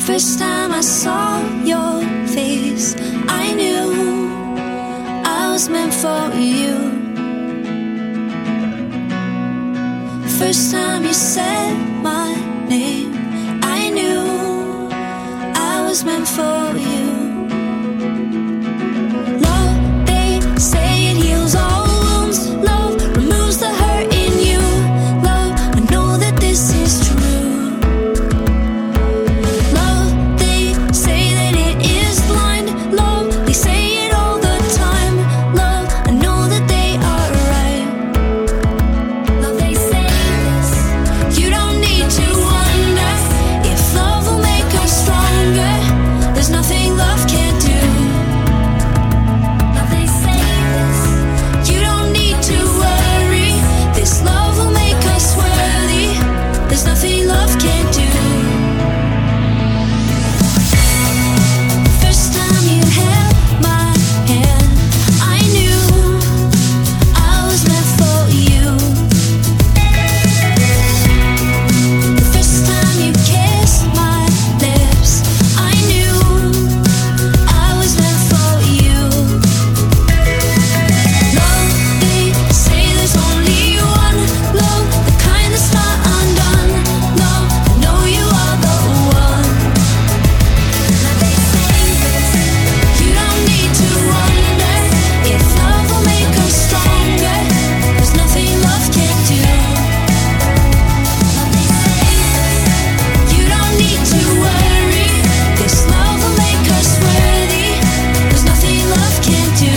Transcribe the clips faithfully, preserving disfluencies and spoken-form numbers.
First time I saw your face, I knew I was meant for you. First time you said my name, I knew I was meant for you. Love, they say it heals all wounds. Love removes the hurt in you. Love, I know that this is true. Love, they say that it is blind. Love, they say it all the time. Love, I know that they are right. Love, they say this. You don't need to wonder if love will make us stronger. There's nothing love can't do. Love, they say this. You don't need to worry. This love will make us worthy. There's nothing love can't do. First time you held my hand, I knew I was meant for you. The first time you kissed my lips, I knew I was meant for you. Love, they say there's only one love, the kind that's not undone. Love, I know you are the one. Now they say this. You don't need to wonder if love will make us stronger. There's nothing love can't do. Now they say this. You don't need to worry. This love will make us worthy. There's nothing love can't do.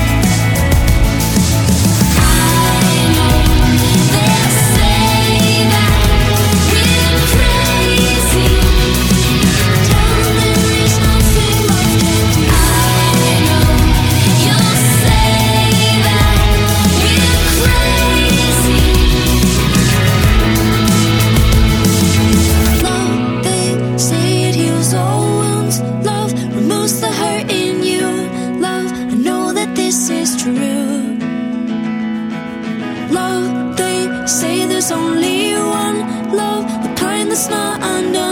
I know they'll say that we're crazy. Tell them there's nothing love can do. I know you'll say that we're crazy. Love, they say it heals all wounds. Love removes the hurt in you. Love, I know that this is true. Love, they say there's only one love, the kind that's not undone.